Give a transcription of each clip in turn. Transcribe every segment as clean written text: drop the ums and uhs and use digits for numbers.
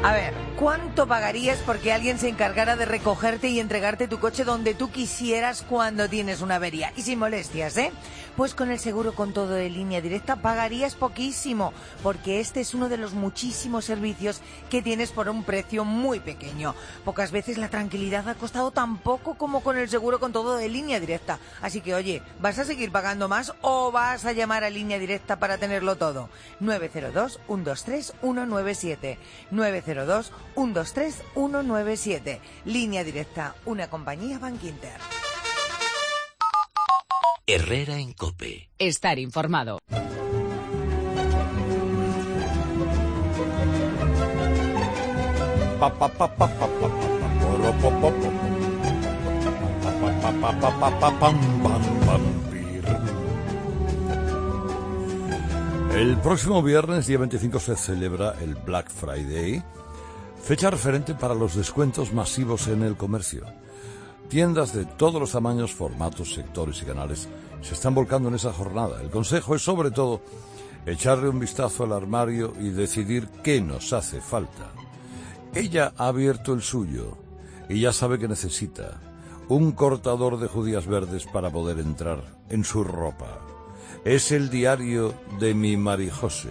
A ver, ¿cuánto pagarías porque alguien se encargara de recogerte y entregarte tu coche donde tú quisieras cuando tienes una avería? Y sin molestias, ¿eh? Pues con el seguro con todo de Línea Directa pagarías poquísimo, porque este es uno de los muchísimos servicios que tienes por un precio muy pequeño. Pocas veces la tranquilidad ha costado tan poco como con el seguro con todo de Línea Directa. Así que, oye, ¿vas a seguir pagando más o vas a llamar a Línea Directa para tenerlo todo? 902-123-197. 902-123-197. Línea Directa, una compañía Bankinter. Herrera en COPE. Estar informado. El próximo viernes, día 25, se celebra el Black Friday, fecha referente para los descuentos masivos en el comercio. Tiendas de todos los tamaños, formatos, sectores y canales se están volcando en esa jornada. El consejo es, sobre todo, echarle un vistazo al armario y decidir qué nos hace falta. Ella ha abierto el suyo y ya sabe que necesita un cortador de judías verdes para poder entrar en su ropa. Es el diario de mi Marijose.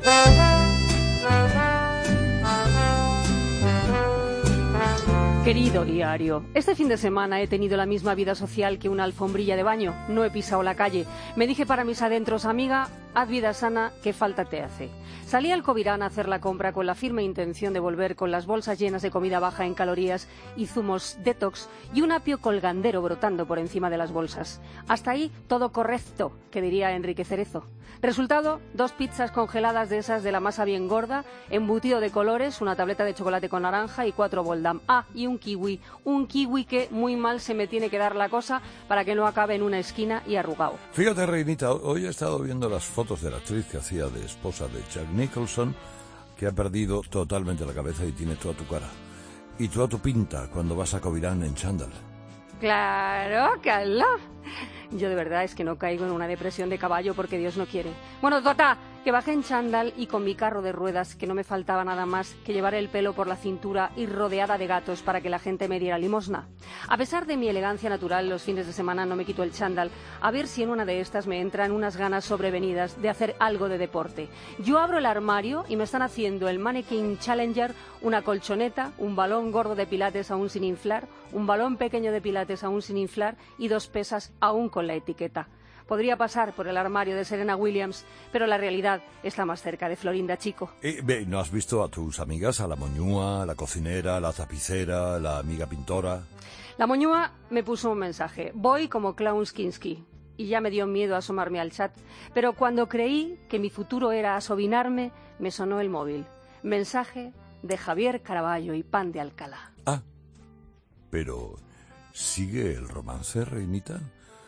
Querido diario, este fin de semana he tenido la misma vida social que una alfombrilla de baño. No he pisado la calle. Me dije para mis adentros, amiga, haz vida sana, que falta te hace. Salí al Covirán a hacer la compra con la firme intención de volver con las bolsas llenas de comida baja en calorías y zumos detox y un apio colgandero brotando por encima de las bolsas. Hasta ahí todo correcto, que diría Enrique Cerezo. Resultado, 2 pizzas congeladas de esas de la masa bien gorda, embutido de colores, una tableta de chocolate con naranja y 4 Boldam. Ah, y un kiwi que muy mal se me tiene que dar la cosa para que no acabe en una esquina y arrugado. Fíjate, Reinita, hoy he estado viendo las fotos de la actriz que hacía de esposa de Jack Nicholson, que ha perdido totalmente la cabeza y tiene toda tu cara y toda tu pinta cuando vas a Covirán en chándal. Claro, Carla. Yo de verdad es que no caigo en una depresión de caballo porque Dios no quiere. Bueno, Tota, que bajé en chándal y con mi carro de ruedas, que no me faltaba nada más que llevar el pelo por la cintura y rodeada de gatos para que la gente me diera limosna. A pesar de mi elegancia natural, los fines de semana no me quito el chándal, a ver si en una de estas me entran unas ganas sobrevenidas de hacer algo de deporte. Yo abro el armario y me están haciendo el Mannequin Challenger, una colchoneta, un balón gordo de pilates aún sin inflar, un balón pequeño de pilates aún sin inflar y 2 pesas aún con la etiqueta. Podría pasar por el armario de Serena Williams, pero la realidad está más cerca de Florinda Chico. ¿No has visto a tus amigas, a la moñúa, la cocinera, la tapicera, la amiga pintora? La moñúa me puso un mensaje: voy como Klaus Kinski. Y ya me dio miedo asomarme al chat. Pero cuando creí que mi futuro era asobinarme, me sonó el móvil. Mensaje de Javier Caraballo y Pan de Alcalá. Ah, pero ¿sigue el romance, Reinita?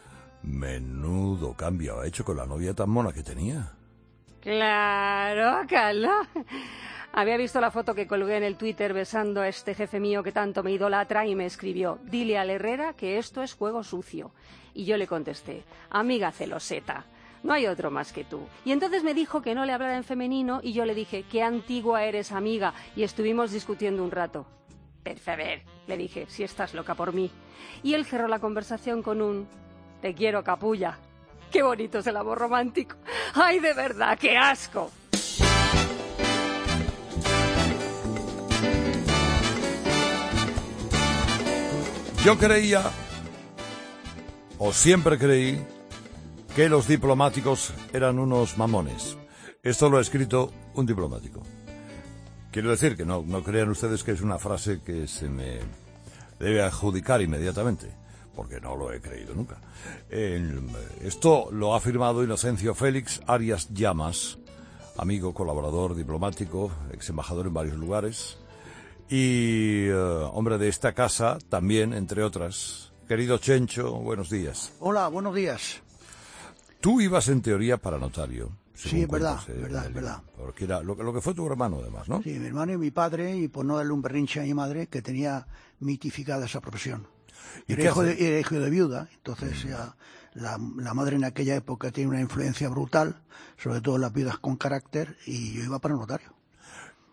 Menudo cambio ha hecho con la novia tan mona que tenía. Claro, Carla. Había visto la foto que colgué en el Twitter besando a este jefe mío que tanto me idolatra y me escribió: dile al Herrera que esto es juego sucio. Y yo le contesté: amiga celoseta, no hay otro más que tú. Y entonces me dijo que no le hablara en femenino y yo le dije: qué antigua eres, amiga. Y estuvimos discutiendo un rato. Per favor, le dije, si estás loca por mí. Y él cerró la conversación con un: te quiero, capulla. Qué bonito es el amor romántico. ¡Ay, de verdad, qué asco! Yo creía, o siempre creí, que los diplomáticos eran unos mamones. Esto lo ha escrito un diplomático. Quiero decir que no crean ustedes que es una frase que se me debe adjudicar inmediatamente, porque no lo he creído nunca. Esto lo ha afirmado Inocencio Félix Arias Llamas, amigo, colaborador, diplomático, ex embajador en varios lugares, y hombre de esta casa también, entre otras. Querido Chencho, buenos días. Hola, buenos días. Tú ibas en teoría para notario. Sí, es verdad, verdad. Porque era lo que fue tu hermano, además, ¿no? Sí, mi hermano y mi padre, y por no darle un berrinche a mi madre, que tenía mitificada esa profesión. Era hijo de viuda, entonces ya la madre en aquella época tiene una influencia brutal, sobre todo las viudas con carácter, y yo iba para notario.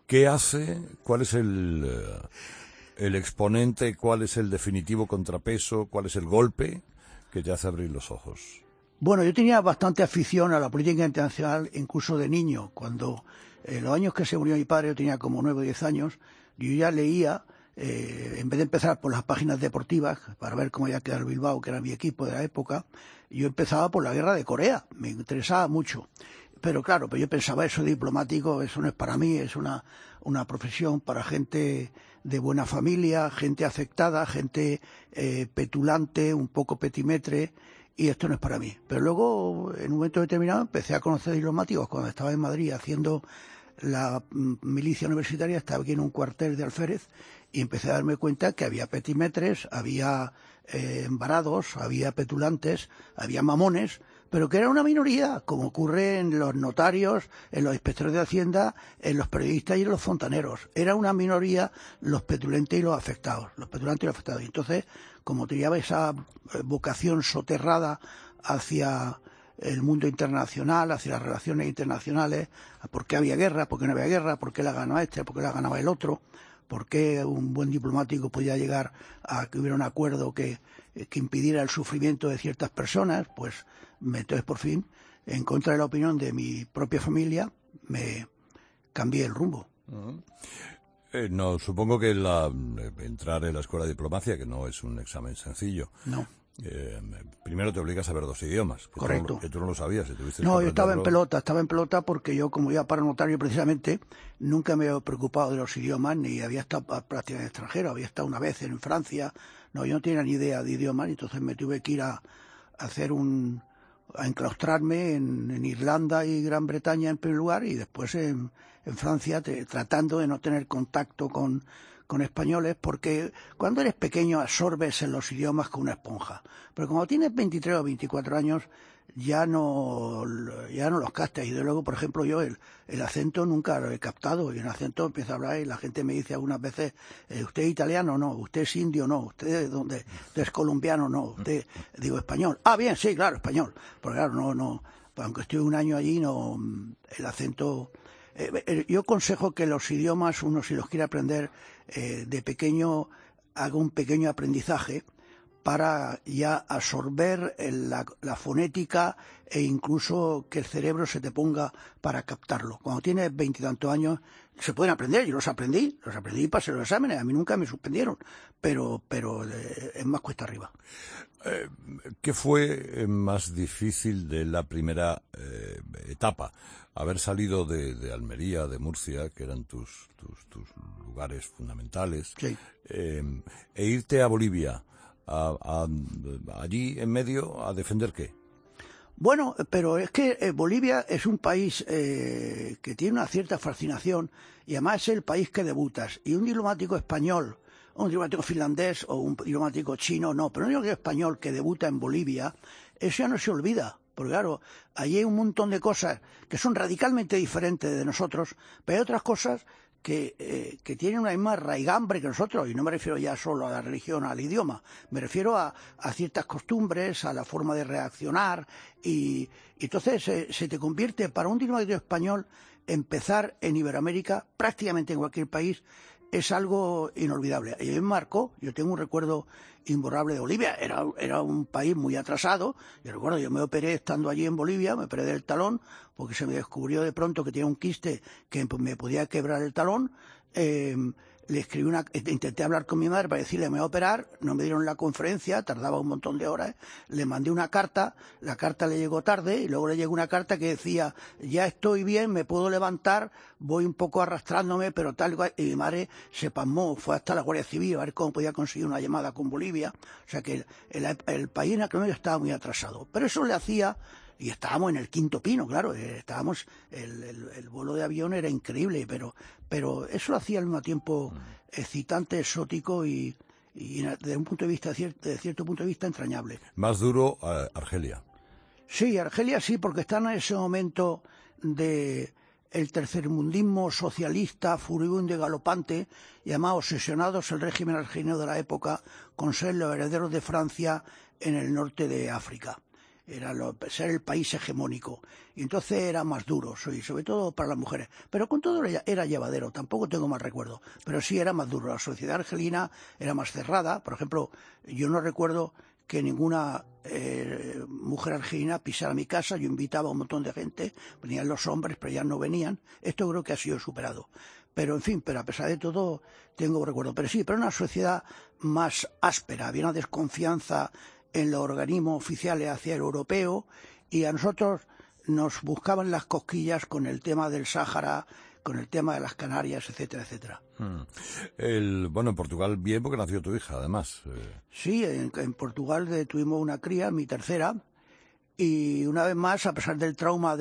¿Qué hace? ¿Cuál es el exponente? ¿Cuál es el definitivo contrapeso? ¿Cuál es el golpe que te hace abrir los ojos? Bueno, yo tenía bastante afición a la política internacional, incluso de niño. Cuando en los años que se murió mi padre, yo tenía como 9 o 10 años, yo ya leía, en vez de empezar por las páginas deportivas, para ver cómo había quedado el Bilbao, que era mi equipo de la época, yo empezaba por la guerra de Corea, me interesaba mucho. Pero claro, yo pensaba, eso diplomático, eso no es para mí, es una profesión para gente de buena familia, gente afectada, gente petulante, un poco petimetre, y esto no es para mí. Pero luego, en un momento determinado, empecé a conocer diplomáticos cuando estaba en Madrid haciendo la milicia universitaria, estaba aquí en un cuartel de alférez, y empecé a darme cuenta que había petimetres, había embarados, había petulantes, había mamones, pero que era una minoría, como ocurre en los notarios, en los inspectores de Hacienda, en los periodistas y en los fontaneros. Era una minoría los petulantes y los afectados, Y entonces, como tenía esa vocación soterrada hacia el mundo internacional, hacia las relaciones internacionales, por qué había guerra, por qué no había guerra, por qué la ganaba este, por qué la ganaba el otro, por qué un buen diplomático podía llegar a que hubiera un acuerdo que impidiera el sufrimiento de ciertas personas, pues entonces por fin, en contra de la opinión de mi propia familia, me cambié el rumbo. Uh-huh. No, supongo que entrar en la escuela de diplomacia, que no es un examen sencillo. No. Primero te obligas a saber 2 idiomas. Correcto. Que tú no lo sabías. No, yo estaba en pelota porque yo, como iba para notario precisamente, nunca me había preocupado de los idiomas, ni había estado prácticamente extranjero, había estado una vez en Francia. No, yo no tenía ni idea de idiomas, entonces me tuve que ir a enclaustrarme en Irlanda y Gran Bretaña en primer lugar, y después en Francia, tratando de no tener contacto con españoles, porque cuando eres pequeño absorbes en los idiomas con una esponja, pero cuando tienes 23 o 24 años ya no los captas. Y de luego, por ejemplo, yo el acento nunca lo he captado, y en acento empiezo a hablar y la gente me dice algunas veces, ¿usted es italiano? No. ¿Usted es indio? No. ¿Usted de dónde? ¿Usted es colombiano? No. ¿Usted? Digo, español. Ah, bien, sí, claro, español. Porque claro, no, aunque estuve un año allí, no, el acento... Yo aconsejo que los idiomas, uno si los quiere aprender de pequeño, haga un pequeño aprendizaje para ya absorber la fonética e incluso que el cerebro se te ponga para captarlo. Cuando tienes 20 y tantos años, se pueden aprender, yo los aprendí y pasé los exámenes, a mí nunca me suspendieron, pero es más cuesta arriba. ¿Qué fue más difícil de la primera etapa? Haber salido de Almería, de Murcia, que eran tus lugares fundamentales, sí. E irte a Bolivia, allí en medio, ¿a defender qué? Bueno, pero es que Bolivia es un país que tiene una cierta fascinación, y además es el país que debutas. Y un diplomático español, un diplomático finlandés o un diplomático chino, no, pero un diplomático español que debuta en Bolivia, eso ya no se olvida. Porque claro, allí hay un montón de cosas que son radicalmente diferentes de nosotros, pero hay otras cosas que tienen una misma raigambre que nosotros, y no me refiero ya solo a la religión, al idioma, me refiero a ciertas costumbres, a la forma de reaccionar, y entonces se te convierte, para un diplomático español, empezar en Iberoamérica, prácticamente en cualquier país, es algo inolvidable. Y me marcó, yo tengo un recuerdo imborrable de Bolivia, era un país muy atrasado. Yo recuerdo, yo me operé estando allí en Bolivia, me operé del talón, porque se me descubrió de pronto que tenía un quiste que me podía quebrar el talón. Le escribí intenté hablar con mi madre para decirle me voy a operar, no me dieron la conferencia, tardaba un montón de horas, le mandé una carta, la carta le llegó tarde, y luego le llegó una carta que decía, ya estoy bien, me puedo levantar, voy un poco arrastrándome, pero tal cual, y mi madre se pasmó, fue hasta la Guardia Civil a ver cómo podía conseguir una llamada con Bolivia, o sea que el país en aquel momento estaba muy atrasado, pero eso le hacía... Y estábamos en el quinto pino, claro, el vuelo de avión era increíble, pero eso lo hacía al mismo tiempo excitante, exótico y desde un punto de vista, de cierto punto de vista, entrañable. Más duro, Argelia. Sí, Argelia sí, porque está en ese momento de el tercermundismo socialista, furibundo y galopante, y además obsesionados el régimen argelino de la época con ser los herederos de Francia en el norte de África. ser el país hegemónico. Y entonces era más duro, sobre todo para las mujeres. Pero con todo era llevadero, tampoco tengo mal recuerdo. Pero sí era más duro. La sociedad argelina era más cerrada. Por ejemplo, yo no recuerdo que ninguna mujer argelina pisara mi casa. Yo invitaba a un montón de gente, venían los hombres, pero ya no venían. Esto creo que ha sido superado. Pero, en fin, pero a pesar de todo, tengo recuerdo. Pero sí, pero una sociedad más áspera, había una desconfianza en los organismos oficiales hacia el europeo, y a nosotros nos buscaban las cosquillas con el tema del Sáhara, con el tema de las Canarias, etcétera, etcétera. Bueno, en Portugal bien, porque nació tu hija, además. Sí, en Portugal tuvimos una cría, mi tercera, y una vez más, a pesar del trauma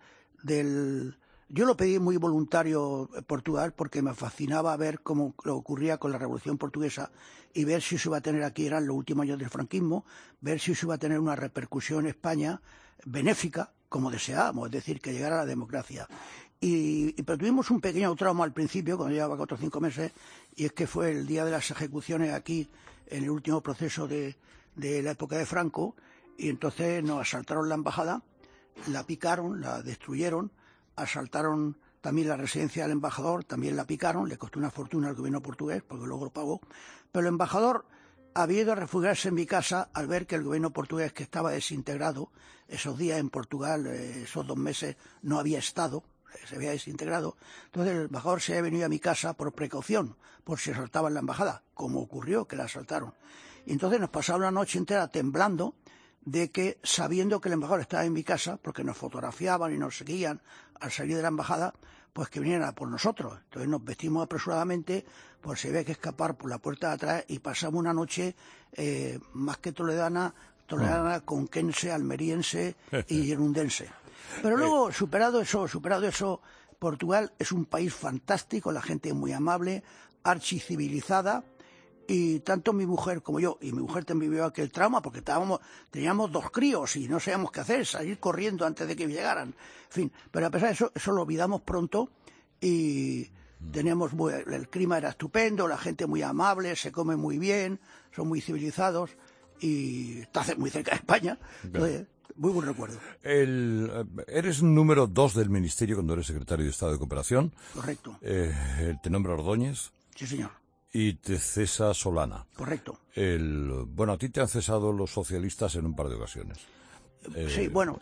del... Yo lo pedí muy voluntario en Portugal porque me fascinaba ver cómo lo ocurría con la Revolución Portuguesa y ver si eso iba a tener, aquí eran los últimos años del franquismo, ver si eso iba a tener una repercusión en España benéfica, como deseábamos, es decir, que llegara la democracia. Pero tuvimos un pequeño trauma al principio, cuando llevaba 4 o 5 meses, y es que fue el día de las ejecuciones aquí, en el último proceso de la época de Franco, y entonces nos asaltaron la embajada, la picaron, la destruyeron, asaltaron también la residencia del embajador, también la picaron, le costó una fortuna al gobierno portugués, porque luego lo pagó, pero el embajador había ido a refugiarse en mi casa al ver que el gobierno portugués, que estaba desintegrado, esos días en Portugal, esos 2 meses, no había estado, se había desintegrado. Entonces el embajador se había venido a mi casa por precaución, por si asaltaban la embajada, como ocurrió, que la asaltaron. Y entonces nos pasamos la noche entera temblando de que, sabiendo que el embajador estaba en mi casa, porque nos fotografiaban y nos seguían al salir de la embajada, pues que vinieran a por nosotros. Entonces nos vestimos apresuradamente, pues se había que escapar por la puerta de atrás y pasamos una noche más que toledana, conquense, almeriense y yerundense. Pero luego, superado eso, Portugal es un país fantástico, la gente es muy amable, archicivilizada, y tanto mi mujer como yo, y mi mujer también vivió aquel trauma porque teníamos 2 críos y no sabíamos qué hacer, salir corriendo antes de que llegaran, en fin, pero a pesar de eso lo olvidamos pronto y el clima era estupendo, la gente muy amable, se come muy bien, son muy civilizados y está muy cerca de España, entonces, muy buen recuerdo. Eres número 2 del Ministerio cuando eres secretario de Estado de Cooperación. Correcto. Te nombra Ordóñez. Sí, señor. Y te cesa Solana. Correcto. Bueno, a ti te han cesado los socialistas en un par de ocasiones. Sí, bueno,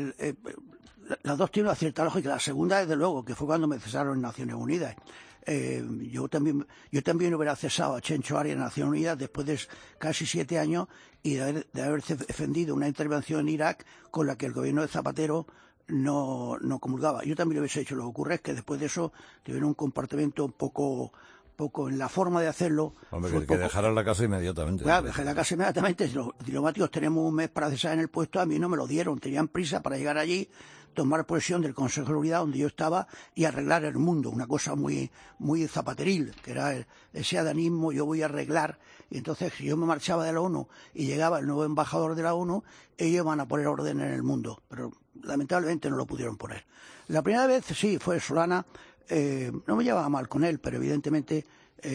las dos tienen una cierta lógica. La segunda, desde luego, que fue cuando me cesaron en Naciones Unidas. Yo también hubiera cesado a Chencho Arias en Naciones Unidas después de casi 7 años y de haber defendido una intervención en Irak con la que el gobierno de Zapatero no comulgaba. Yo también lo hubiese hecho. Lo que ocurre es que después de eso tuvieron un comportamiento un poco en la forma de hacerlo. Hombre, que dejaran la casa inmediatamente. Claro, dejé la casa inmediatamente. Los diplomáticos tenemos un mes para cesar en el puesto, a mí no me lo dieron. Tenían prisa para llegar allí, tomar posesión del Consejo de Seguridad donde yo estaba y arreglar el mundo. Una cosa muy, muy zapateril, que era ese adanismo, yo voy a arreglar. Y entonces, si yo me marchaba de la ONU y llegaba el nuevo embajador de la ONU, ellos van a poner orden en el mundo. Pero lamentablemente no lo pudieron poner. La primera vez, sí, fue Solana. No me llevaba mal con él, pero evidentemente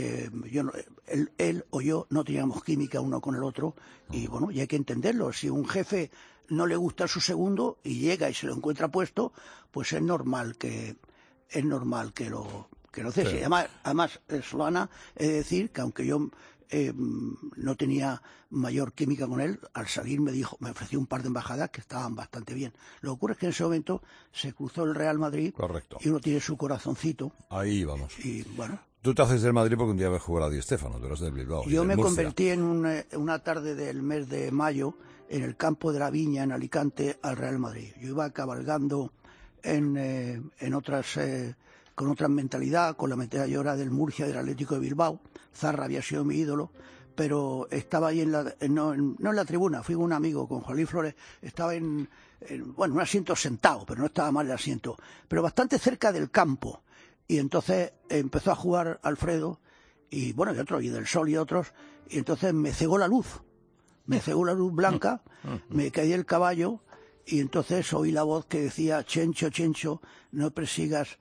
él o yo no teníamos química uno con el otro y bueno, y hay que entenderlo. Si un jefe no le gusta a su segundo y llega y se lo encuentra puesto, pues es normal que lo cese. Sí. Además, Solana, es decir, que aunque yo no tenía mayor química con él, al salir me ofreció un par de embajadas que estaban bastante bien. Lo que ocurre es que en ese momento se cruzó el Real Madrid. Correcto. Y uno tiene su corazoncito. Ahí vamos. Y bueno. Tú te haces del Madrid porque un día ves jugar a Di Stéfano, tú eras del Bilbao. Yo me convertí en una tarde del mes de mayo en el campo de la Viña, en Alicante, al Real Madrid. Yo iba cabalgando en otras... con otra mentalidad, con la mentalidad yo era del Murcia, del Atlético de Bilbao. Zarra había sido mi ídolo, pero estaba ahí no en la tribuna, fui con un amigo, con Juan Luis Flores, estaba en un asiento sentado, pero no estaba mal el asiento, pero bastante cerca del campo. Y entonces empezó a jugar Alfredo, y bueno, y otros, y Del Sol y otros, y entonces me cegó la luz blanca, me caí del caballo, y entonces oí la voz que decía, Chencho, Chencho, no persigas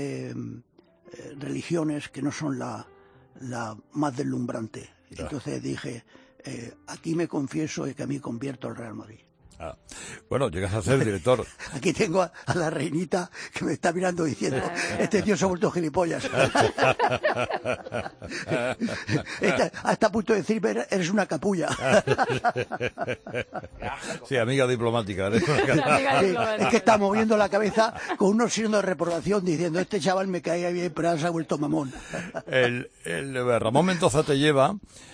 religiones que no son la más deslumbrante. Entonces dije, aquí me confieso de que a mí convierto al Real Madrid. Ah. Bueno, llegas a ser director. Aquí tengo a la reinita que me está mirando diciendo, este tío se ha vuelto gilipollas. Hasta a punto de decirme, eres una capulla. Sí, amiga diplomática. Sí, es que está moviendo la cabeza con unos signos de reprobación diciendo, este chaval me caía bien, pero ahora se ha vuelto mamón. Ramón Mendoza te lleva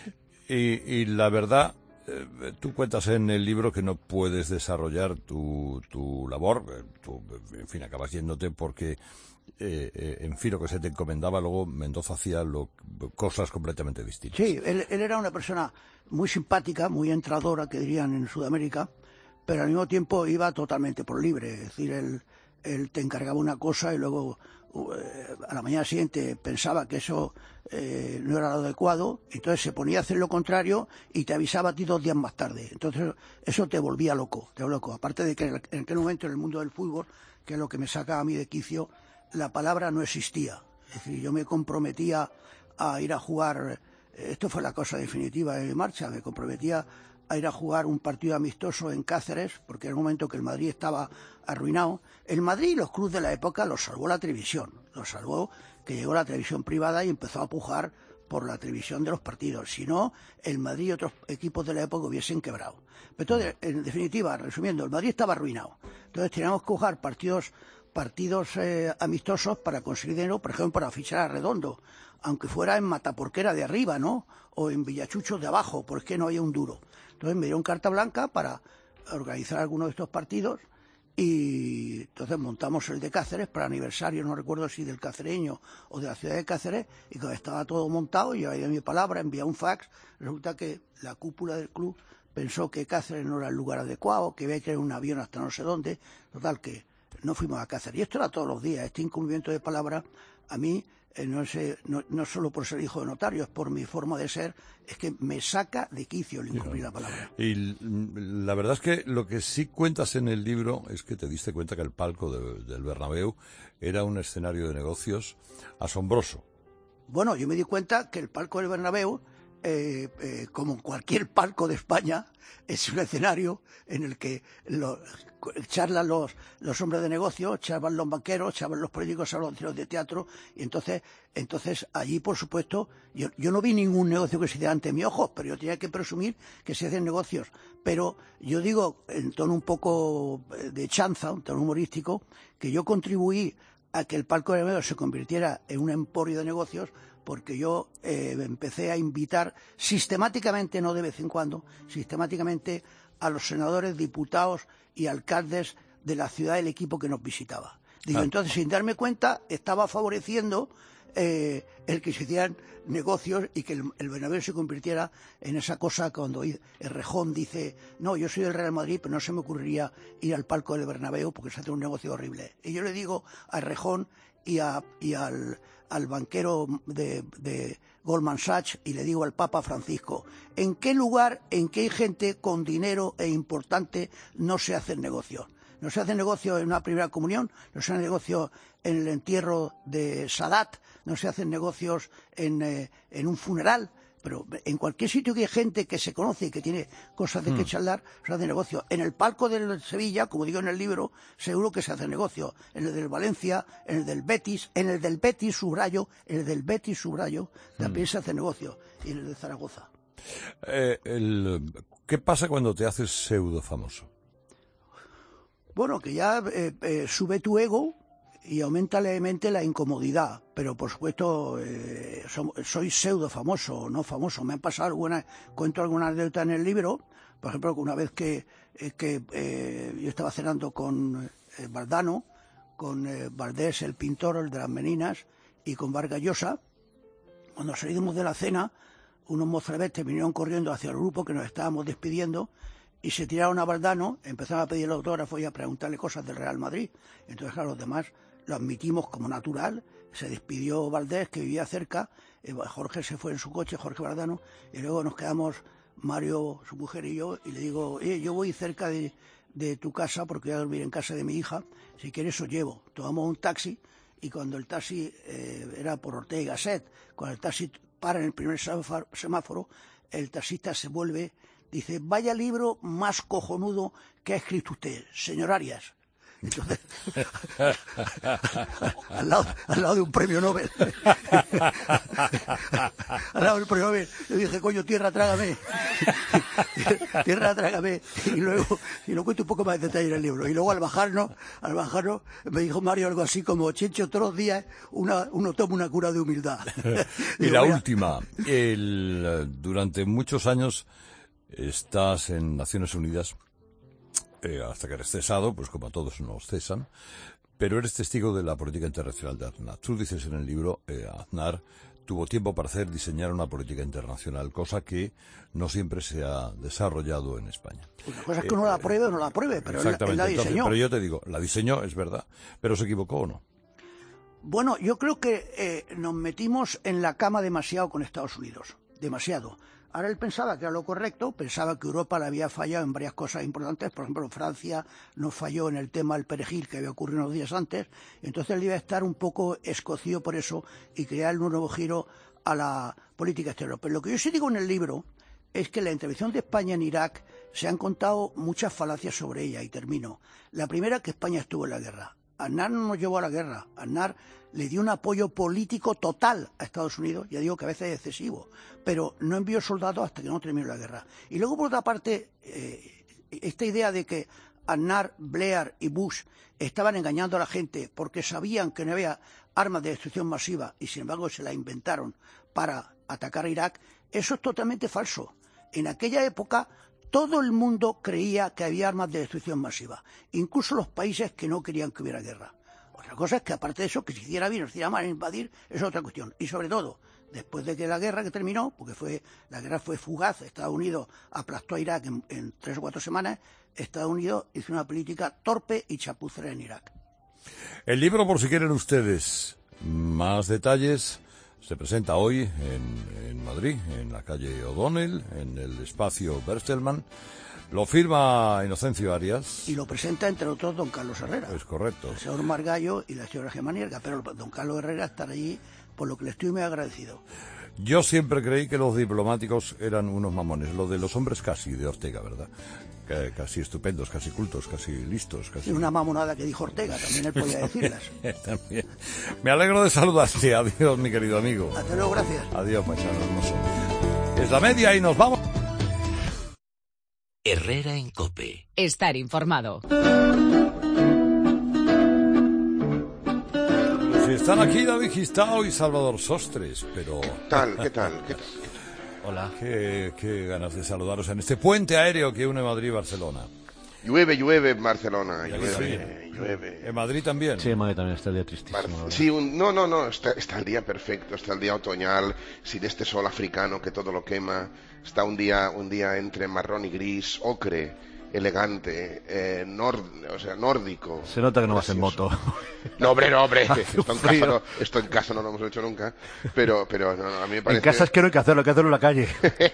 y la verdad... tú cuentas en el libro que no puedes desarrollar tu labor, en fin, acabas yéndote porque, en fin, lo que se te encomendaba, luego Mendoza hacía cosas completamente distintas. Sí, él era una persona muy simpática, muy entradora, que dirían en Sudamérica, pero al mismo tiempo iba totalmente por libre, es decir, él te encargaba una cosa y luego a la mañana siguiente pensaba que eso no era lo adecuado, entonces se ponía a hacer lo contrario y te avisaba a ti 2 días más tarde. Entonces eso te volvía loco, Aparte de que en aquel momento en el mundo del fútbol, que es lo que me sacaba a mí de quicio, la palabra no existía. Es decir, yo me comprometía a ir a jugar, esto fue la cosa definitiva de mi marcha, me comprometía a ir a jugar un partido amistoso en Cáceres, porque era el momento que el Madrid estaba arruinado. El Madrid y los clubes de la época los salvó la televisión, los salvó que llegó la televisión privada y empezó a pujar por la televisión de los partidos. Si no, el Madrid y otros equipos de la época hubiesen quebrado. Entonces, en definitiva, resumiendo, el Madrid estaba arruinado. Entonces teníamos que jugar partidos amistosos para conseguir dinero, por ejemplo, para fichar a Redondo, aunque fuera en Mataporquera de arriba, ¿no? O en Villachuchos de abajo, porque no había un duro. Entonces me dieron carta blanca para organizar algunos de estos partidos y entonces montamos el de Cáceres para aniversario, no recuerdo si del cacereño o de la ciudad de Cáceres, y cuando estaba todo montado, yo ahí mi palabra, envié un fax, resulta que la cúpula del club pensó que Cáceres no era el lugar adecuado, que había que ir en un avión hasta no sé dónde, total que no fuimos a Cáceres. Y esto era todos los días, este incumplimiento de palabra a mí, no solo por ser hijo de notario, es por mi forma de ser, es que me saca de quicio el incumplir la palabra. Y la verdad es que lo que sí cuentas en el libro es que te diste cuenta que el palco del Bernabéu era un escenario de negocios asombroso. Bueno, yo me di cuenta que el palco del Bernabéu, como cualquier palco de España, es un escenario en el que charlan los hombres de negocio, charlan los banqueros, charlan los políticos, charlan los de teatro, y entonces allí, por supuesto, yo no vi ningún negocio que se hiciera ante mis ojos, pero yo tenía que presumir que se hacen negocios. Pero yo digo, en tono un poco de chanza, un tono humorístico, que yo contribuí a que el palco de Bernabéu se convirtiera en un emporio de negocios, porque yo empecé a invitar sistemáticamente, no de vez en cuando, sistemáticamente a los senadores, diputados y alcaldes de la ciudad del equipo que nos visitaba. Digo, entonces, sin darme cuenta, estaba favoreciendo el que se hicieran negocios y que el Bernabéu se convirtiera en esa cosa cuando Errejón dice, no, yo soy del Real Madrid, pero no se me ocurriría ir al palco del Bernabéu porque se hace un negocio horrible. Y yo le digo a Errejón y al banquero de Goldman Sachs y le digo al Papa Francisco, ¿en qué lugar, en qué gente con dinero e importante no se hacen negocios? No se hace negocio en una primera comunión, no se hace negocio en el entierro de Sadat, no se hacen negocios en un funeral, pero en cualquier sitio que hay gente que se conoce y que tiene cosas de que charlar, se hace negocio. En el palco del Sevilla, como digo en el libro, seguro que se hace negocio. En el del Valencia, en el del Betis, subrayo, también se hace negocio. Y en el de Zaragoza. ¿Qué pasa cuando te haces pseudo famoso? Bueno, que ya sube tu ego y aumenta levemente la incomodidad, pero por supuesto soy pseudo famoso, no famoso. Me han pasado cuento alguna anécdota en el libro, por ejemplo, una vez que yo estaba cenando con Valdano, con Valdés, el pintor, el de las Meninas, y con Vargas Llosa. Cuando salimos de la cena, unos mozalbetes vinieron corriendo hacia el grupo que nos estábamos despidiendo, y se tiraron a Valdano, empezaron a pedir el autógrafo y a preguntarle cosas del Real Madrid. Entonces, claro, los demás lo admitimos como natural. Se despidió Valdés, que vivía cerca, Jorge se fue en su coche, Jorge Valdano, y luego nos quedamos Mario, su mujer y yo, y le digo, yo voy cerca de tu casa porque voy a dormir en casa de mi hija, si quieres os llevo. Tomamos un taxi, y cuando el taxi era por Ortega y Gasset, cuando el taxi para en el primer semáforo, el taxista se vuelve dice, vaya libro más cojonudo que ha escrito usted, señor Arias. Entonces, al lado de un premio Nobel. Al lado del premio Nobel. Yo dije, coño, tierra, trágame. Tierra, trágame. Y luego, y lo cuento un poco más de detalle en el libro. Y luego al bajarnos, me dijo Mario algo así como, Chencho, todos los días uno toma una cura de humildad. Y la última, durante muchos años estás en Naciones Unidas, hasta que eres cesado, pues como a todos nos cesan, pero eres testigo de la política internacional de Aznar. Tú dices en el libro, Aznar tuvo tiempo para diseñar una política internacional, cosa que no siempre se ha desarrollado en España. Una cosa es que uno la apruebe o no la apruebe, pero él la diseñó. Entonces, pero yo te digo, la diseñó, es verdad, pero ¿se equivocó o no? Bueno, yo creo que nos metimos en la cama demasiado con Estados Unidos, demasiado. Ahora él pensaba que era lo correcto, pensaba que Europa le había fallado en varias cosas importantes. Por ejemplo, Francia no falló en el tema del perejil, que había ocurrido unos días antes. Entonces él iba a estar un poco escocido por eso y crear un nuevo giro a la política exterior. Pero lo que yo sí digo en el libro es que la intervención de España en Irak se han contado muchas falacias sobre ella, y termino. La primera, que España estuvo en la guerra. Aznar no nos llevó a la guerra. Aznar le dio un apoyo político total a Estados Unidos, ya digo que a veces es excesivo, pero no envió soldados hasta que no terminó la guerra. Y luego, por otra parte, esta idea de que Aznar, Blair y Bush estaban engañando a la gente porque sabían que no había armas de destrucción masiva y sin embargo se la inventaron para atacar a Irak, eso es totalmente falso. En aquella época todo el mundo creía que había armas de destrucción masiva, incluso los países que no querían que hubiera guerra. Otra cosa es que, aparte de eso, que se hiciera bien o se hiciera mal en invadir, es otra cuestión. Y sobre todo, después de que la guerra que terminó, porque la guerra fue fugaz, Estados Unidos aplastó a Irak en 3 o 4 semanas, Estados Unidos hizo una política torpe y chapucera en Irak. El libro, por si quieren ustedes más detalles, se presenta hoy en Madrid, en la calle O'Donnell, en el espacio Bertelmann. Lo firma Inocencio Arias. Y lo presenta, entre otros, don Carlos Herrera. Es correcto. El señor Margallo y la señora Gemanierga. Pero don Carlos Herrera estará allí, por lo que le estoy muy agradecido. Yo siempre creí que los diplomáticos eran unos mamones. Lo de los hombres casi, de Ortega, ¿verdad? Casi estupendos, casi cultos, casi listos. Casi... Y una mamonada que dijo Ortega, también él podía decirlas. También. Me alegro de saludarte. Adiós, mi querido amigo. Hasta luego, gracias. Adiós, paisano hermoso. Es la media y nos vamos. Herrera en COPE. Estar informado. Si están aquí David Gistao y Salvador Sostres, pero... ¿Qué tal? Hola. Qué ganas de saludaros en este puente aéreo que une Madrid y Barcelona. Llueve en Barcelona, llueve. ¿En Madrid también? Sí, en Madrid también está el día tristísimo. Sí, no, está el día perfecto, está el día otoñal, sin este sol africano que todo lo quema. Está un día entre marrón y gris, ocre, elegante, nórdico. Se nota que no vas en moto. No, hombre. Esto en casa no lo hemos hecho nunca. Pero no, a mí me parece... En casa es que no hay que hacerlo en la calle.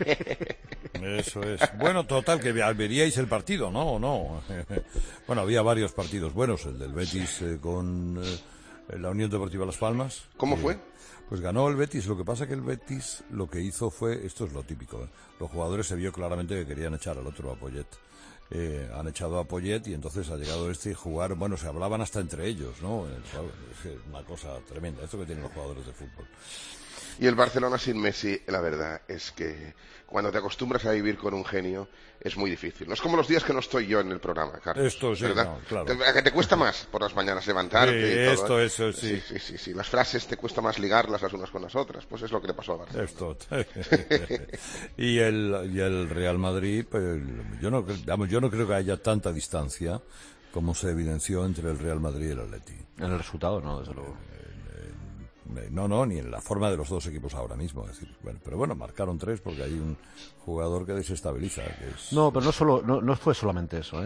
Eso es. Bueno, total, que veríais el partido, ¿no? ¿O no? Bueno, había varios partidos buenos. El del Betis con la Unión Deportiva Las Palmas. ¿Cómo fue? Pues ganó el Betis. Lo que pasa que el Betis lo que hizo fue... Esto es lo típico. Los jugadores se vio claramente que querían echar al otro, a Poyet. Han echado a Poyet y entonces ha llegado y jugar... Bueno, se hablaban hasta entre ellos, ¿no? Es una cosa tremenda. Esto que tienen los jugadores de fútbol. Y el Barcelona sin Messi, la verdad es que cuando te acostumbras a vivir con un genio es muy difícil. No es como los días que no estoy yo en el programa, Carlos. Esto sí, ¿verdad? No, claro. Que te cuesta más por las mañanas levantarte y todo. Eso, sí. Sí. Las frases te cuesta más ligarlas las unas con las otras. Pues es lo que le pasó al Barcelona. Esto. y el Real Madrid, pues, yo no creo que haya tanta distancia como se evidenció entre el Real Madrid y el Atleti. En el resultado, no, desde luego. No, ni en la forma de los dos equipos ahora mismo. Es decir, pero bueno, marcaron 3 porque hay un jugador que desestabiliza. No, pero no fue solamente eso.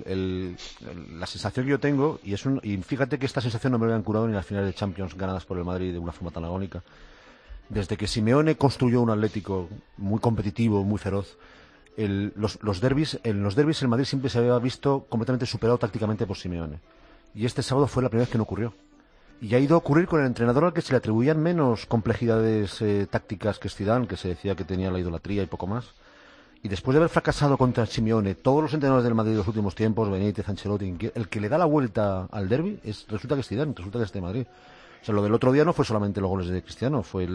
La sensación que yo tengo, y fíjate que esta sensación no me lo habían curado ni en las finales de Champions ganadas por el Madrid de una forma tan agónica. Desde que Simeone construyó un Atlético muy competitivo, muy feroz, en los derbis el Madrid siempre se había visto completamente superado tácticamente por Simeone. Y este sábado fue la primera vez que no ocurrió. Y ha ido a ocurrir con el entrenador al que se le atribuían menos complejidades tácticas que Zidane, que se decía que tenía la idolatría y poco más. y después de haber fracasado contra Simeone, todos los entrenadores del Madrid de los últimos tiempos, Benítez, Ancelotti, el que le da la vuelta al derbi resulta que es Zidane, resulta que es de Madrid. O sea, lo del otro día no fue solamente los goles de Cristiano, fue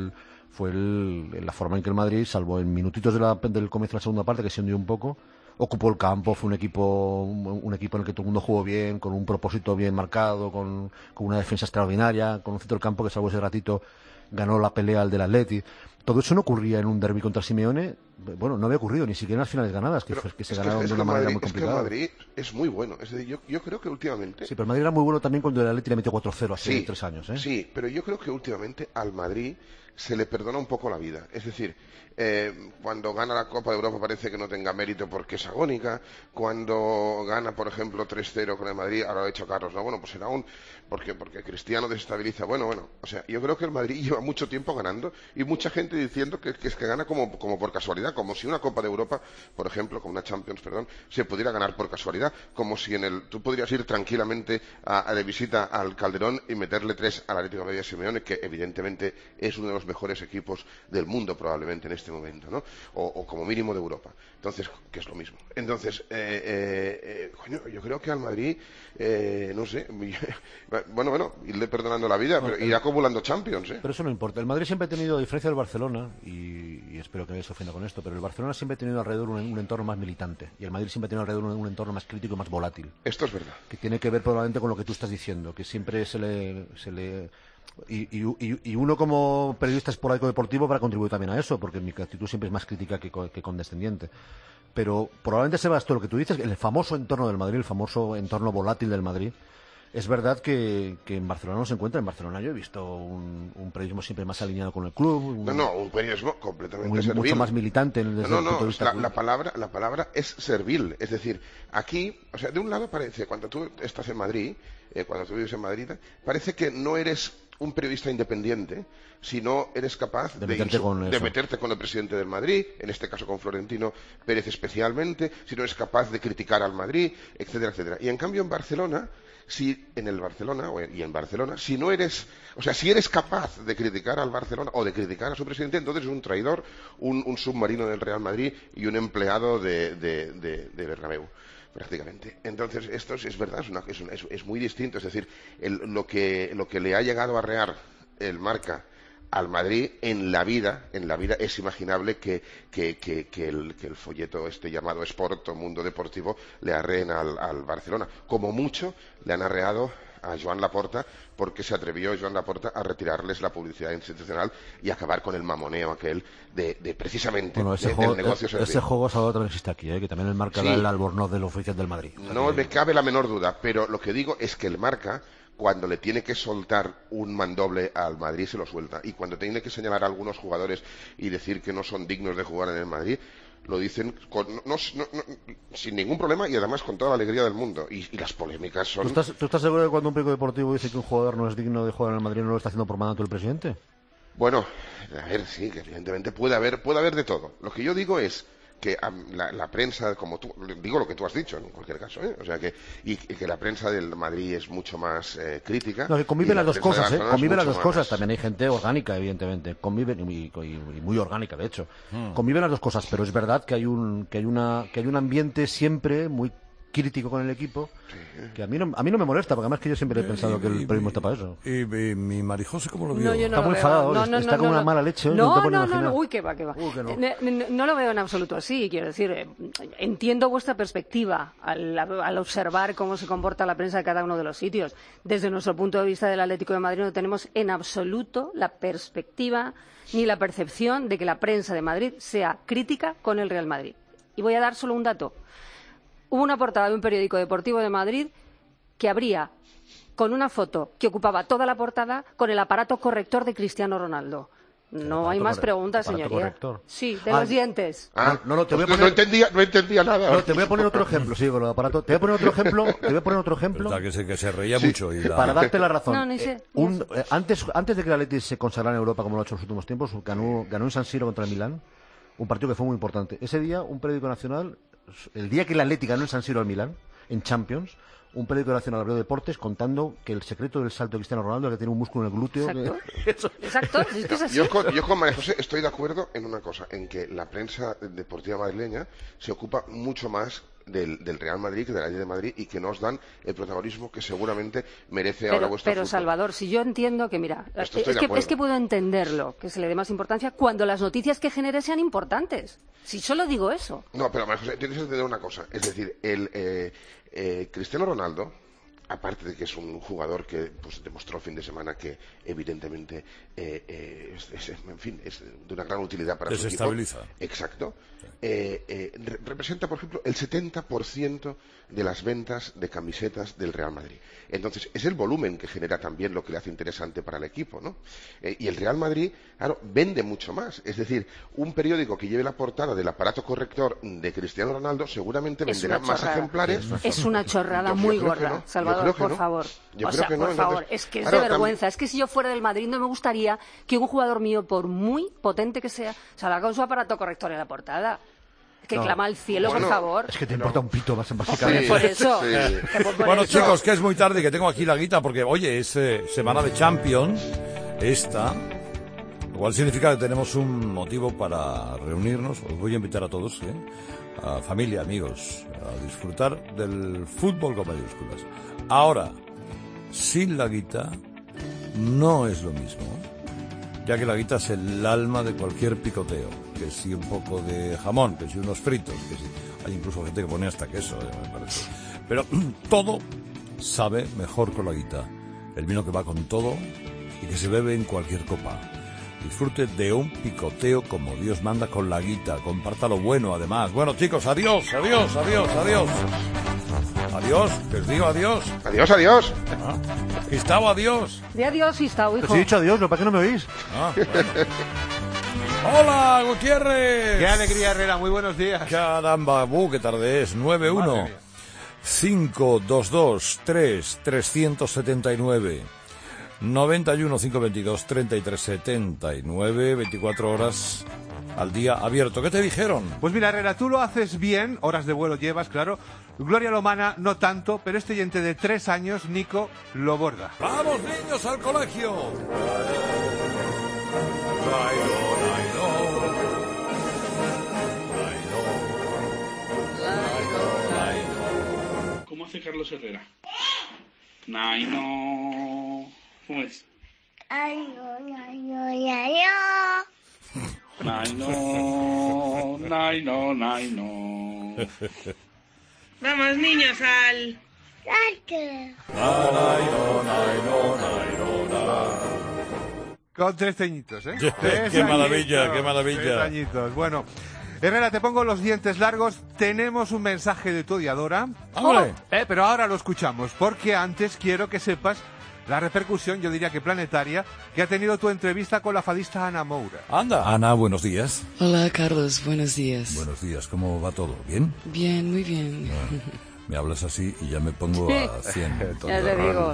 la forma en que el Madrid, salvo en minutitos del comienzo de la segunda parte, que se hundió un poco, ocupó el campo, fue un equipo en el que todo el mundo jugó bien, con un propósito bien marcado, con una defensa extraordinaria, con un centro del campo que, salvo ese ratito, ganó la pelea al del Atleti. Todo eso no ocurría en un derbi contra Simeone. Bueno, no había ocurrido ni siquiera en las finales ganadas, que se ganaron de una manera muy complicada. Es que el Madrid es muy bueno. Es decir, yo creo que últimamente... Sí, pero el Madrid era muy bueno también cuando el Atleti le metió 4-0 hace 3 años. Sí, pero yo creo que últimamente al Madrid se le perdona un poco la vida. Es decir, cuando gana la Copa de Europa parece que no tenga mérito porque es agónica. Cuando gana, por ejemplo, 3-0 con el Madrid, ahora lo ha hecho Carlos, no, bueno, pues será porque Cristiano desestabiliza. Bueno, o sea, yo creo que el Madrid lleva mucho tiempo ganando y mucha gente diciendo que gana como por casualidad, como si una Copa de Europa, por ejemplo, como una Champions, se pudiera ganar por casualidad, como si tú podrías ir tranquilamente de visita al Calderón y meterle 3 al Atlético de Madrid Simeone, que evidentemente es uno de los mejores equipos del mundo probablemente en este momento, ¿no? O como mínimo de Europa. Entonces, que es lo mismo. Entonces, yo creo que al Madrid, no sé, bueno, irle perdonando la vida, pero irá acumulando Champions, ¿eh? Pero eso no importa. El Madrid siempre ha tenido, a diferencia del Barcelona, y espero que nadie se ofenda con esto, pero el Barcelona siempre ha tenido alrededor un entorno más militante, y el Madrid siempre ha tenido alrededor un entorno más crítico y más volátil. Esto es verdad. Que tiene que ver probablemente con lo que tú estás diciendo, que siempre se le y uno como periodista esporádico deportivo para contribuir también a eso, porque mi actitud siempre es más crítica que condescendiente. Pero probablemente se basa todo lo que tú dices, el famoso entorno del Madrid, el famoso entorno volátil del Madrid. Es verdad que en Barcelona no se encuentra. En Barcelona yo he visto un periodismo siempre más alineado con el club. Un periodismo completamente servil. Mucho más militante desde el punto de vista la palabra es servil. Es decir, aquí, o sea, de un lado parece, cuando tú estás en Madrid, cuando tú vives en Madrid, parece que no eres un periodista independiente, si no eres capaz de meterte con el presidente del Madrid, en este caso con Florentino Pérez especialmente, si no eres capaz de criticar al Madrid, etcétera, etcétera. Y en cambio en Barcelona, si no eres, o sea, si eres capaz de criticar al Barcelona o de criticar a su presidente, entonces es un traidor, un submarino del Real Madrid y un empleado de Bernabéu, prácticamente. Entonces esto es verdad, es muy distinto. Es decir, lo que le ha llegado a arrear el Marca al Madrid en la vida es imaginable que el folleto llamado Sport o Mundo Deportivo le arreen al Barcelona. Como mucho le han arreado a Joan Laporta, porque se atrevió Joan Laporta a retirarles la publicidad institucional y acabar con el mamoneo aquel de precisamente del negocio servil. Ese juego Salvador también existe aquí, que también el Marca da el albornoz del oficial del Madrid. No me cabe la menor duda, pero lo que digo es que el Marca, cuando le tiene que soltar un mandoble al Madrid, se lo suelta. Y cuando tiene que señalar a algunos jugadores y decir que no son dignos de jugar en el Madrid, lo dicen sin ningún problema y además con toda la alegría del mundo. Y las polémicas son... ¿Tú estás seguro de que cuando un periódico deportivo dice que un jugador no es digno de jugar en el Madrid no lo está haciendo por mandato del presidente? Bueno, a ver, sí, que evidentemente puede haber de todo. Lo que yo digo es que la prensa, como tú, digo lo que tú has dicho en cualquier caso, o sea que la prensa del Madrid es mucho más crítica. No, que conviven las dos cosas, conviven las dos cosas. También hay gente orgánica, evidentemente, conviven y muy orgánica, de hecho. Conviven las dos cosas, pero es verdad que hay un ambiente siempre muy crítico con el equipo, que a mí no me molesta, porque además que yo siempre he pensado que el periodismo está para eso. ¿Y mi Marijose cómo lo vio? No, yo no está muy enfadado, está con una mala leche. No, uy, que va. No lo veo en absoluto así, quiero decir, entiendo vuestra perspectiva al observar cómo se comporta la prensa de cada uno de los sitios. Desde nuestro punto de vista del Atlético de Madrid no tenemos en absoluto la perspectiva ni la percepción de que la prensa de Madrid sea crítica con el Real Madrid. Y voy a dar solo un dato. Hubo una portada de un periódico deportivo de Madrid que abría con una foto que ocupaba toda la portada con el aparato corrector de Cristiano Ronaldo. No hay más preguntas, señoría. Corrector. Sí, de los dientes. No entendía nada. No, te voy a poner otro ejemplo, sí, con el aparato. Te voy a poner otro ejemplo. Que se reía mucho. Para darte la razón. No, ni sé. Antes de que el Atleti se consagrara en Europa, como lo ha hecho en los últimos tiempos, ganó en San Siro contra el Milán, un partido que fue muy importante. Ese día, un periódico nacional, el día que el Atleti ganó en San Siro al Milán, en Champions, un periódico nacional de deportes contando que el secreto del salto de Cristiano Ronaldo es que tiene un músculo en el glúteo. Exacto, es que es así. Yo con María José estoy de acuerdo en una cosa, en que la prensa deportiva madrileña se ocupa mucho más del Real Madrid que del Atlético de Madrid y que nos dan el protagonismo que seguramente merece ahora vuestro Pero fútbol. Salvador, si yo entiendo que, mira, es que puedo entenderlo, que se le dé más importancia cuando las noticias que genere sean importantes. Si solo digo eso. No, pero María José, tienes que entender una cosa. Es decir, Cristiano Ronaldo, aparte de que es un jugador que pues demostró el fin de semana que evidentemente es de una gran utilidad para su equipo. Desestabiliza. Exacto. Representa, por ejemplo, el 70% de las ventas de camisetas del Real Madrid. Entonces, es el volumen que genera también lo que le hace interesante para el equipo, ¿no? Y el Real Madrid, claro, vende mucho más. Es decir, un periódico que lleve la portada del aparato corrector de Cristiano Ronaldo seguramente venderá más ejemplares. Es una chorrada muy gorda, Salvador, por favor. O sea, por favor, es que es de vergüenza. Es que si yo fuera del Madrid no me gustaría que un jugador mío, por muy potente que sea, salga con su aparato corrector en la portada. Que clama al cielo, por favor. Es que te importa un pito, básicamente. Por eso. Bueno, chicos, que es muy tarde, que tengo aquí la guita, porque, oye, es semana de Champions, lo cual significa que tenemos un motivo para reunirnos. Os voy a invitar a todos, a familia, amigos, a disfrutar del fútbol con mayúsculas. Ahora, sin la guita, no es lo mismo, ya que la guita es el alma de cualquier picoteo, que si un poco de jamón, que si unos fritos, que si hay incluso gente que pone hasta queso, me parece. Pero todo sabe mejor con la guita, el vino que va con todo y que se bebe en cualquier copa. Disfrute de un picoteo como Dios manda con la guita, comparta lo bueno además. Bueno, chicos, adiós. Adiós, que os digo adiós. Adiós. Gustavo, adiós. De adiós, Gustavo, hijo. Os he dicho adiós, ¿para qué no me oís? Bueno. Hola, Gutiérrez. Qué alegría, Herrera, muy buenos días. Caramba, qué tarde es. 91 522 379 91 522 3379, 24 horas al día abierto. ¿Qué te dijeron? Pues mira, Herrera, tú lo haces bien, horas de vuelo llevas, claro. Gloria Lomana no tanto, pero este oyente de 3 años, Nico, lo borda. ¡Vamos, niños, al colegio! ¿Cómo hace Carlos Herrera? Naino. ¿Cómo es? Naino. Vamos, niños, al... Con 3 añitos, ¿eh? ¡Qué maravilla, qué maravilla! 3 añitos. Bueno, Herrera, te pongo los dientes largos. Tenemos un mensaje de tu odiadora. ¡Hombre! Pero ahora lo escuchamos, porque antes quiero que sepas la repercusión, yo diría que planetaria, que ha tenido tu entrevista con la fadista Ana Moura. Anda. Ana, buenos días. Hola, Carlos, buenos días. Buenos días, ¿cómo va todo? ¿Bien? Bien, muy bien. Bueno, me hablas así y ya me pongo a 100. Ya te digo.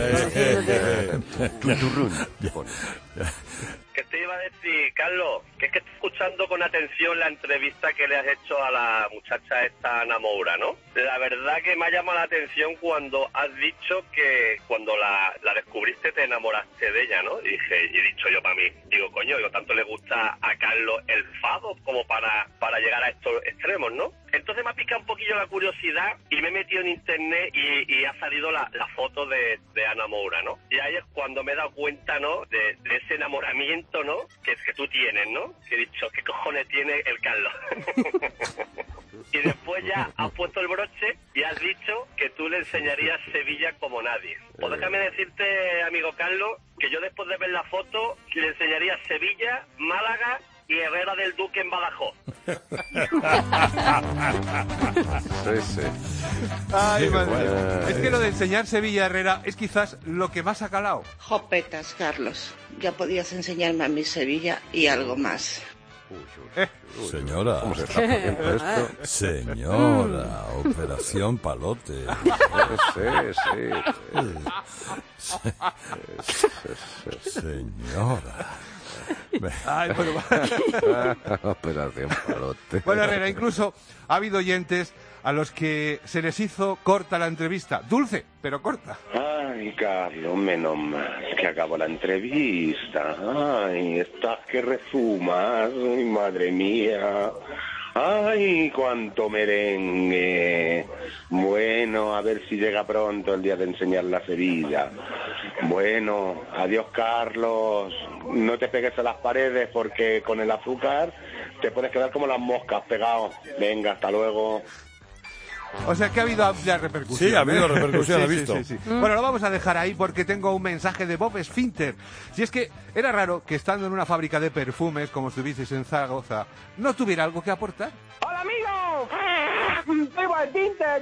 ¿Qué te iba a decir, Carlos? Que es que estoy escuchando con atención la entrevista que le has hecho a la muchacha esta Ana Moura, ¿no? La verdad que me ha llamado la atención cuando has dicho que cuando la descubriste te enamoraste de ella, ¿no? Y he dicho yo para mí, digo, coño, tanto le gusta a Carlos el fado como para llegar a estos extremos, ¿no? Entonces me ha picado un poquillo la curiosidad y me he metido en internet y ha salido la foto de Ana Moura, ¿no? Y ahí es cuando me he dado cuenta, ¿no? De ese enamoramiento, ¿no? Que tú tienes, ¿no? Que he dicho, ¿qué cojones tiene el Carlos? Y después ya has puesto el broche y has dicho que tú le enseñarías Sevilla como nadie. Pues déjame decirte, amigo Carlos, que yo después de ver la foto le enseñaría Sevilla, Málaga y Herrera del Duque en Badajoz. Sí. Ay, madre mía. Es que lo de enseñar Sevilla Herrera es quizás lo que más ha calado. Jopetas, Carlos. Ya podías enseñarme a mi Sevilla y algo más. Señora, ¿Cómo se está poniendo esto? Señora, Operación Palote. Sí. Señora. Ay, bueno, Operación Palote. Bueno, Herrera, incluso ha habido oyentes a los que se les hizo corta la entrevista. Dulce, pero corta. Ay, Carlos, menos mal que acabó la entrevista. Ay, estás que resumas. Ay, madre mía. Ay, cuánto merengue. Bueno, a ver si llega pronto el día de enseñar la Sevilla. Bueno, adiós, Carlos. No te pegues a las paredes porque con el azúcar te puedes quedar como las moscas pegado. Venga, hasta luego. O sea que ha habido amplia repercusión. Sí, ha habido repercusión, Sí, he visto. sí. Bueno, lo vamos a dejar ahí porque tengo un mensaje de Bob Esfínter. Si es que era raro que estando en una fábrica de perfumes, como estuvieseis en Zaragoza, no tuviera algo que aportar. ¡Hola, amigos! ¡Soy Bob Esfínter!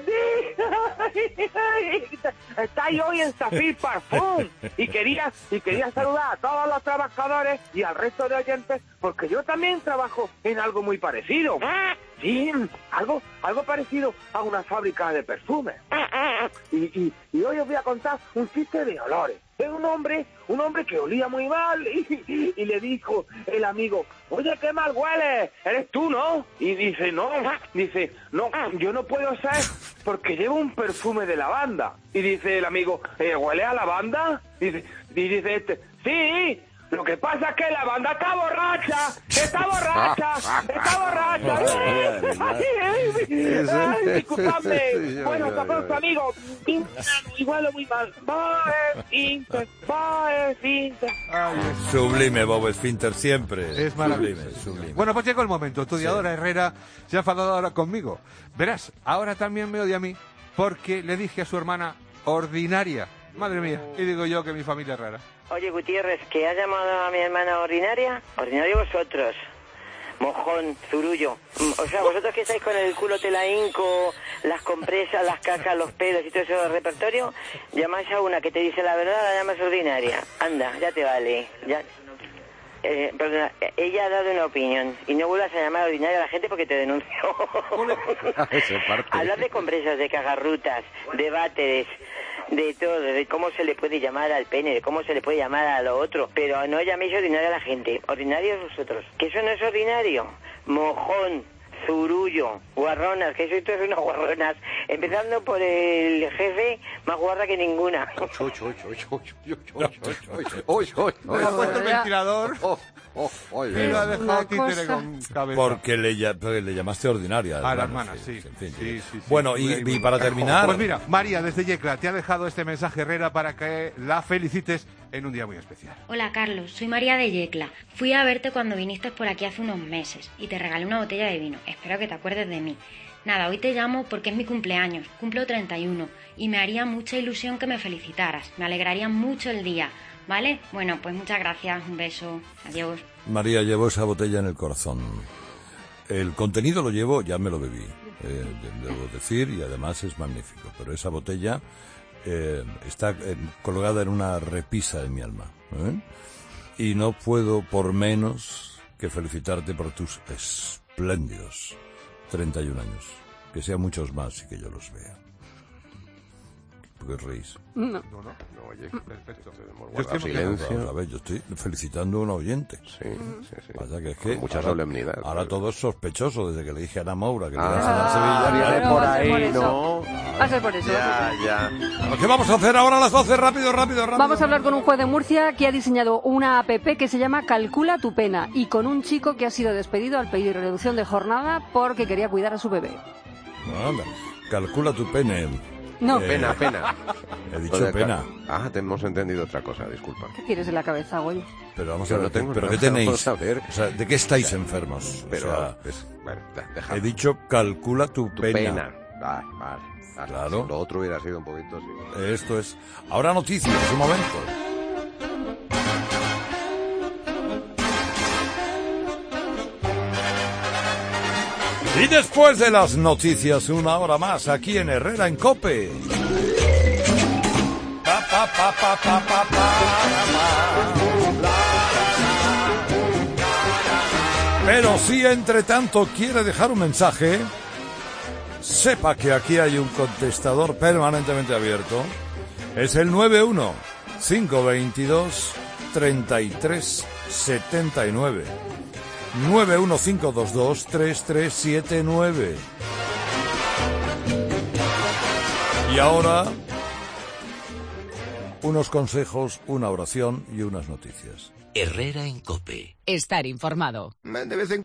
Estáis hoy en Zafir Parfum y quería saludar a todos los trabajadores y al resto de oyentes porque yo también trabajo en algo muy parecido. Sí, algo parecido a una fábrica de perfumes. Y hoy os voy a contar un chiste de olores. Es un hombre que olía muy mal y le dijo el amigo, oye, qué mal hueles, eres tú, ¿no? Y dice, no, yo no puedo ser porque llevo un perfume de lavanda. Y dice el amigo, ¿huele a lavanda? Y dice este, sí. Lo que pasa es que la banda está borracha. Ay, disculpadme. Bueno, hasta pronto, amigo. Igual muy mal. Esfínter. Sublime, Bob Esfínter, siempre. Es maravilloso. Sublime. Bueno, pues llegó el momento. Estudiadora Herrera se ha enfadado ahora conmigo. Verás, ahora también me odia a mí porque le dije a su hermana ordinaria. Madre mía. Y digo yo que mi familia es rara. Oye, Gutiérrez, ¿que has llamado a mi hermana ordinaria? Ordinario vosotros. Mojón, zurullo. O sea, vosotros que estáis con el culo telaínco, las compresas, las cacas, los pelos y todo eso del repertorio, llamáis a una que te dice la verdad, la llamas ordinaria. Anda, ya te vale. Ya. Perdona, ella ha dado una opinión y no vuelvas a llamar ordinaria a la gente porque te denuncio. Hablar de compresas, de cagarrutas, de váteres, de todo, de cómo se le puede llamar al pene, de cómo se le puede llamar a lo otro, pero no llaméis ordinaria a la gente, ordinarios vosotros, que eso no es ordinario, mojón, zurullo, guarronas, que sois todos unas guarronas, empezando por el jefe, más guarra que ninguna. Me ha puesto el ventilador y lo ha dejado títere con cabeza. Porque le llamaste ordinaria. A la hermana, sí. Sí. Bueno, y para terminar... Pues mira, María, desde Yecla, te ha dejado este mensaje, Herrera, para que la felicites en un día muy especial. Hola, Carlos, soy María de Yecla. Fui a verte cuando viniste por aquí hace unos meses y te regalé una botella de vino. Espero que te acuerdes de mí. Nada, hoy te llamo porque es mi cumpleaños, cumplo 31 y me haría mucha ilusión que me felicitaras, me alegraría mucho el día, ¿vale? Bueno, pues muchas gracias, un beso, adiós. María, llevo esa botella en el corazón. El contenido lo llevo, ya me lo bebí, debo decir, y además es magnífico, pero esa botella está colgada en una repisa de mi alma, y no puedo por menos que felicitarte por tus espléndidos 31 años. Que sean muchos más y que yo los vea. ¿Por qué reís? No, oye, perfecto. Yo estoy felicitando a un oyente. Sí. Pasa que es que con mucha solemnidad. Ahora todo es sospechoso desde que le dije a Ana Maura que le iba iba a enseñar Sevilla. Por ahí, ¿no? Va a ser por eso. Ya. ¿Qué vamos a hacer ahora a las 12? Rápido. Vamos a hablar con un juez de Murcia que ha diseñado una app que se llama Calcula tu pena y con un chico que ha sido despedido al pedir reducción de jornada porque quería cuidar a su bebé. Anda, calcula tu pene. No. Pena. He dicho pena. Te hemos entendido otra cosa, disculpa. ¿Qué tienes en la cabeza, güey? Pero vamos Yo a ver, no tengo ¿pero nada, qué tenéis? vamos a ver. O sea, ¿de qué estáis enfermos? Pero, o sea, bueno, déjalo. he dicho calcula tu pena. Vale. Claro. Si lo otro hubiera sido un poquito, sí. Esto es... Ahora noticias, un momento. Y después de las noticias, una hora más aquí en Herrera en COPE. Pero si entre tanto quiere dejar un mensaje, sepa que aquí hay un contestador permanentemente abierto. Es el 91-522-383. 3379. 915223379. Y ahora, unos consejos, una oración y unas noticias. Herrera en COPE. Estar informado. De vez en